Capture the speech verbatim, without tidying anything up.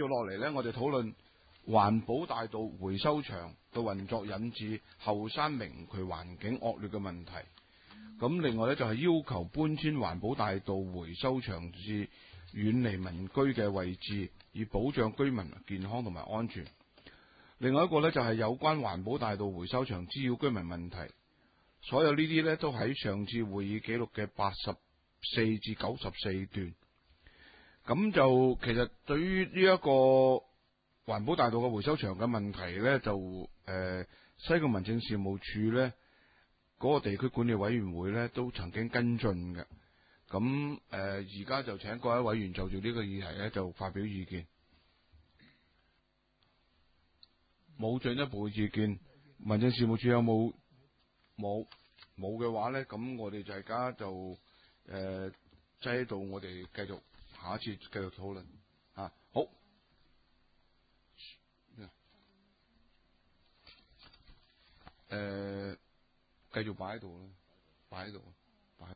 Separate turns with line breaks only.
續落嚟咧，我哋討論環保大道回收場嘅運作引致後山明渠環境惡劣嘅問題。咁另外咧就係、是、要求搬遷環保大道回收場至遠離民居嘅位置，以保障居民健康同埋安全。另外一個咧就係、是、有關環保大道回收場滋擾居民問題。所有呢啲咧都喺上次會議記錄嘅八十四至九十四段。咁就其實對於呢一個環保大道嘅回收場嘅問題咧，就誒、呃、西貢民政事務處咧嗰、那個地區管理委員會咧都曾經跟進嘅。咁誒而家就請各位委員就住呢個議題咧就發表意見。冇進一步嘅意見，民政事務處有冇？冇冇嘅話咧，咁我哋就而家就誒即喺度，我哋繼續下一次繼續討論啊。好，誒、呃、繼續擺喺度啦，擺喺度。